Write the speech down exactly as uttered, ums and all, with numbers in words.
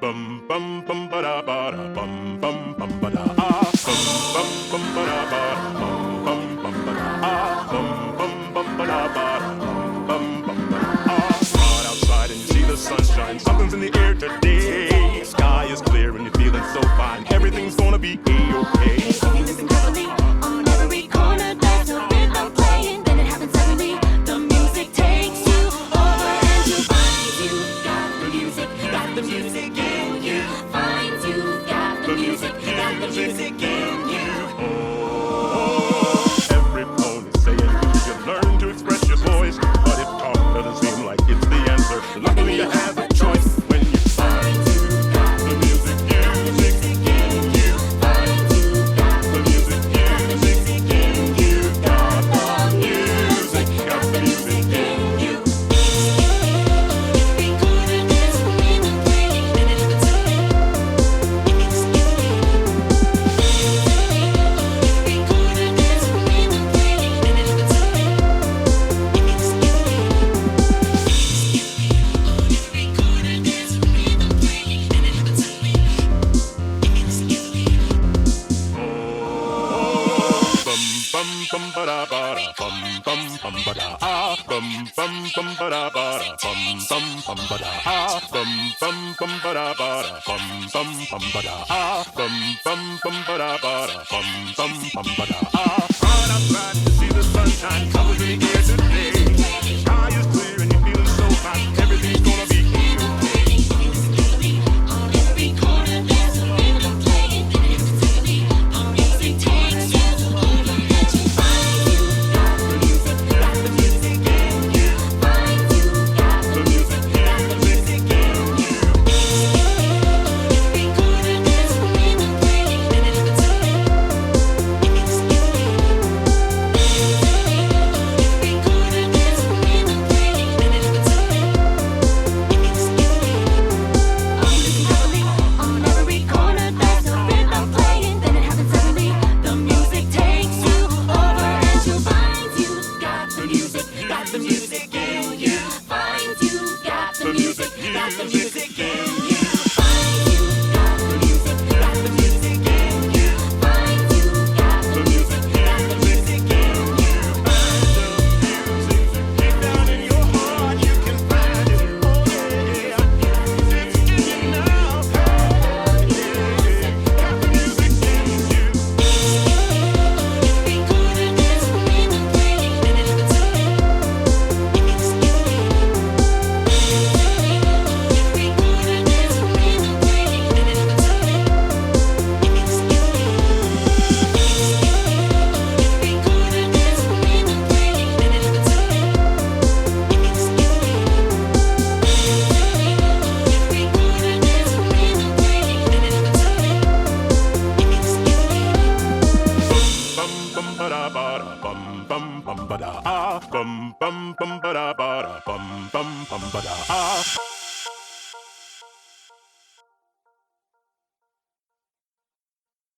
bum bum bum ba da ba da bum bum bum ba da ah bum bum bum ba da ba da bum bum bum ba da ah bum bum bum ba da ba da bum bum bum ba da ah. Ride outside and you see the sunshine, something's in the air today. Sky is clear and you're feeling so fine. Everything's gonna be a-okay. Listen carefully, on every corner there's a rhythm playing. Then it happens suddenly, the music takes you over and you find you got the music, got the music in you. Find you got the music, got the music in you. Oh, every phone is saying you should learn to express your voice, but if talk doesn't seem like it's the answer, luckily you have a choice when you find you got the music, music in you. Find you got the music, music in you. Got the music, got the music in you. Recorded this rhythm playing, then it happens suddenly. Recorded this rhythm playing, then it happens suddenly. Recorded this rhythm playing, then it happens suddenly. Bum bum bum ba da ba da bum bum bum ba da ah bum bum bum ba da ba da bum bum bum ba da ah bum bum bum ba da ba da bum bum bum ba da ah bum bum bum ba da ba da bum bum bum ba da ah. Ride outside to see the sunshine, colors in the air today. Sky is clear and you're feeling so fine. Everything's gonna be a-okay. On every corner there's a rhythm playing, then it happens suddenly. The music takes you over and you find you got the music, got the music in you. Find you got the music, got the music in you. Recorded this rhythm playing, then it happens suddenly. Recorded this rhythm playing, then it happens suddenly. On every corner there's a rhythm playing, then it happens suddenly. The music takes you over and you find you got the music, got the music in you. Find you got the music, got the music in you. Find you got the music, got the music in you. Find you got the music, got the music in you. Find the music deep down in your heart. You can find it. Oh yeah, it's in you now. Yeah, got the music in you. Recorded this rhythm playing, then it happens suddenly. Recorded this rhythm playing, then it happens suddenly. Recorded this rhythm playing, then it happens suddenly. Recorded this rhythm playing, then it happens suddenly. Bum bum ba da ba da bum bum bum ba da ah bum bum bum ba da ba da bum bum bum ba da ah.